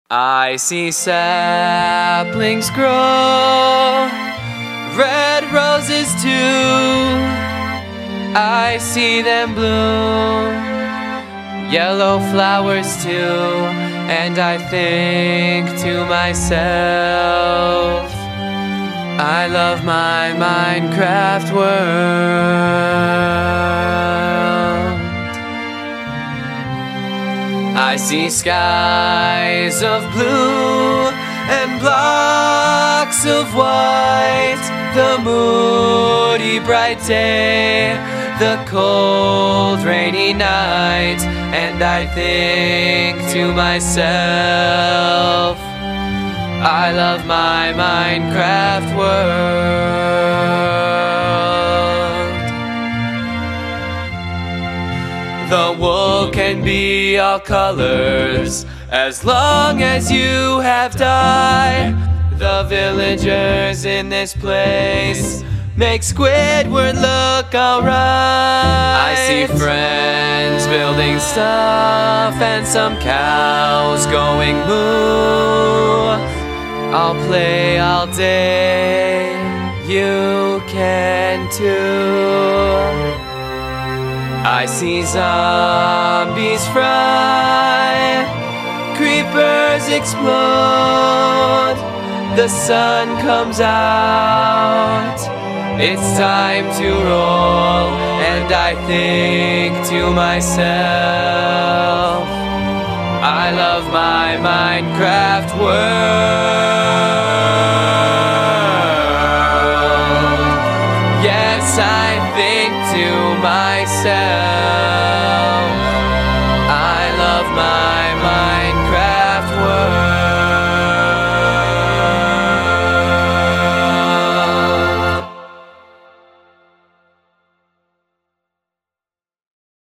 I see saplings grow, red roses too. I see them bloom, yellow flowers too. And I think to myself, I love my Minecraft world. I see skies of blue and blocks of white, the moody bright day, the cold rainy night. And I think to myself, I love my Minecraft world. The wool can be all colors as long as you have dye. The villagers in this place make Squidward look alright. I see friends building stuff and some cows going moo. I'll play all day, you can too. I see zombies fry, creepers explode, the sun comes out, it's time to roll. And I think to myself, I love my Minecraft world. Yes, I think to myself,